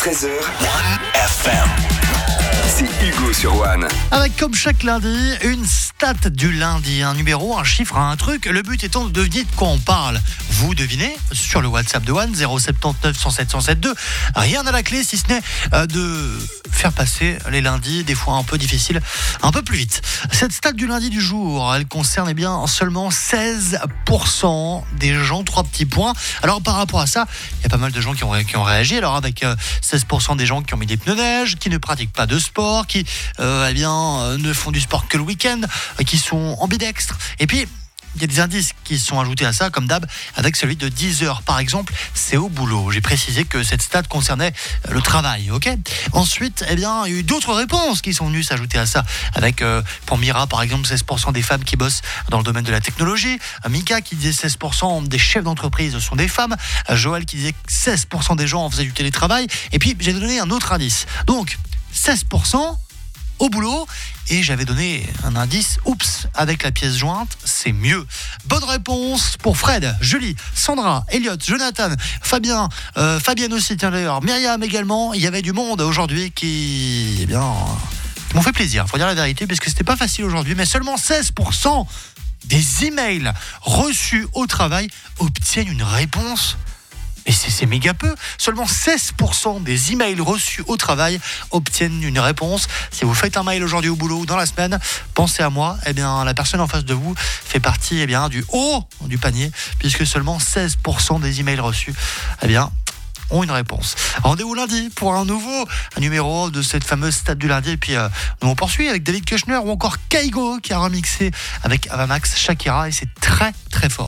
13h, FM. C'est Hugo sur One. Avec comme chaque lundi, une stat du lundi, un numéro, un chiffre, un truc. Le but étant de deviner de quoi on parle. Vous devinez sur le WhatsApp de One, 079 107 107 Rien à la clé si ce n'est de faire passer les lundis, des fois un peu difficiles, un peu plus vite. Cette stat du lundi du jour, elle concerne bien seulement 16% des gens, 3 petits points. Alors par rapport à ça, il y a pas mal de gens qui ont réagi. Alors avec 16% des gens qui ont mis des pneus neige, qui ne pratiquent pas de sport, qui ne font du sport que le week-end, qui sont ambidextres. Et puis il y a des indices qui sont ajoutés à ça, comme d'hab, avec celui de 10 heures. Par exemple, c'est au boulot. J'ai précisé que cette stat concernait le travail, ok ? Ensuite, il y a eu d'autres réponses qui sont venues s'ajouter à ça. Avec, pour Mira, par exemple, 16% des femmes qui bossent dans le domaine de la technologie. Mika qui disait 16% des chefs d'entreprise sont des femmes. Joël qui disait que 16% des gens faisaient du télétravail. Et puis, j'ai donné un autre indice. Donc, 16% au boulot, et j'avais donné un indice, oups, avec la pièce jointe, c'est mieux. Bonne réponse pour Fred, Julie, Sandra, Elliot, Jonathan, Fabien, Fabienne aussi, tiens d'ailleurs, Myriam également. Il y avait du monde aujourd'hui qui m'ont fait plaisir, faut dire la vérité, parce que c'était pas facile aujourd'hui, mais seulement 16% des emails reçus au travail obtiennent une réponse. Et c'est méga peu. Seulement 16% des emails reçus au travail obtiennent une réponse. Si vous faites un mail aujourd'hui au boulot ou dans la semaine, pensez à moi. La personne en face de vous fait partie du haut du panier, puisque seulement 16% des emails reçus ont une réponse. Rendez-vous lundi pour un numéro de cette fameuse stat du lundi. Et puis nous on poursuit avec David Kushner ou encore Kaigo qui a remixé avec Avamax Shakira, et c'est très très fort.